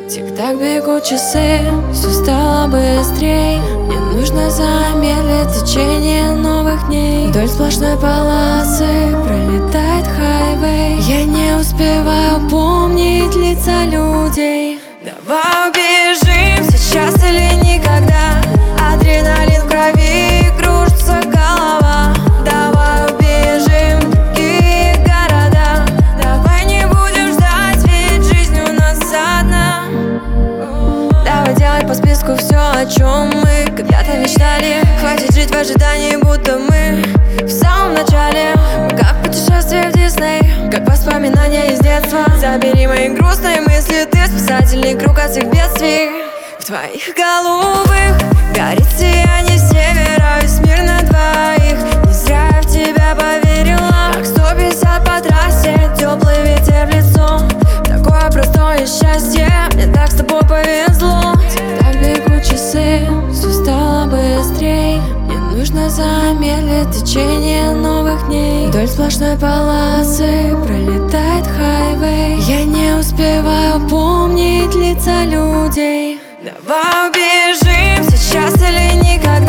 Тик-так бегут часы, все стало быстрей. Мне нужно замедлить течение новых дней. Вдоль сплошной полосы пролетает хайвей. Я не успеваю помнить лица людей. Давай убежим сейчас или никогда. Адреналин в крови, кружится голова. Давай убежим в другие города. Давай не будем ждать, ведь жизнь у нас одна. Давай делать по списку все, о чем мы когда-то мечтали. Хватит жить в ожидании, будто мы в самом начале. Мы как путешествие в Дисней, как воспоминания из детства. Забери мои грустные мысли, ты спасательный круг от всех бедствий. В твоих голубых горит сияние севера, весь мир на двоих. Не зря я в тебя поверила, как 150 по трассе, теплый ветер в лицо. Такое простое счастье, мне так с тобой повезло. Так бегут часы, все стало быстрей. Мне нужно замедлить течение новых дней. Вдоль сплошной полосы пролетает хайвей. Я не успеваю помнить лица людей. Давай убежим сейчас или никогда.